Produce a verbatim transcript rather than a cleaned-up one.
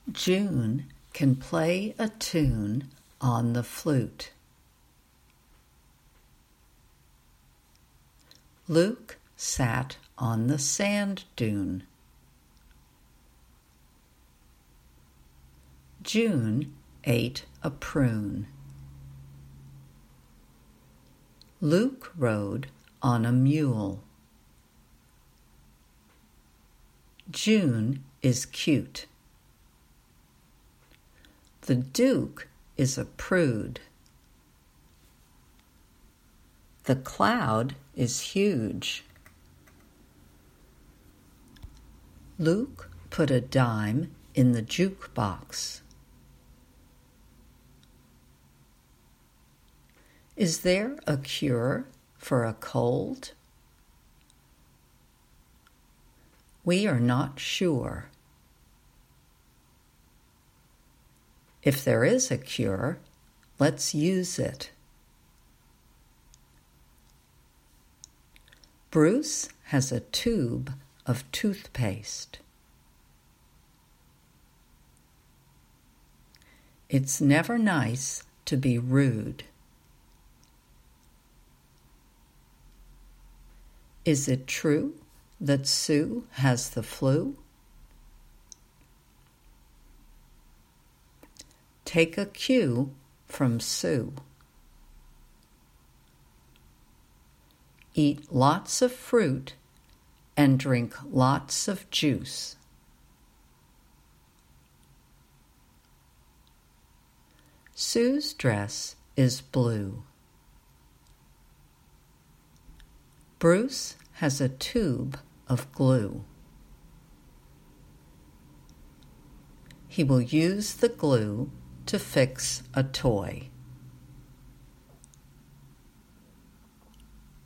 June can play a tune on the flute. Luke sat on the sand dune. June ate a prune. Luke rode on a mule. June is cute. The Duke is a prude. The cloud is huge. Luke put a dime in the jukebox. Is there a cure for a cold? We are not sure. If there is a cure, let's use it. Bruce has a tube of toothpaste. It's never nice to be rude. Is it true that Sue has the flu? Take a cue from Sue. Eat lots of fruit and drink lots of juice. Sue's dress is blue. Bruce has a tube of glue. He will use the glue to fix a toy.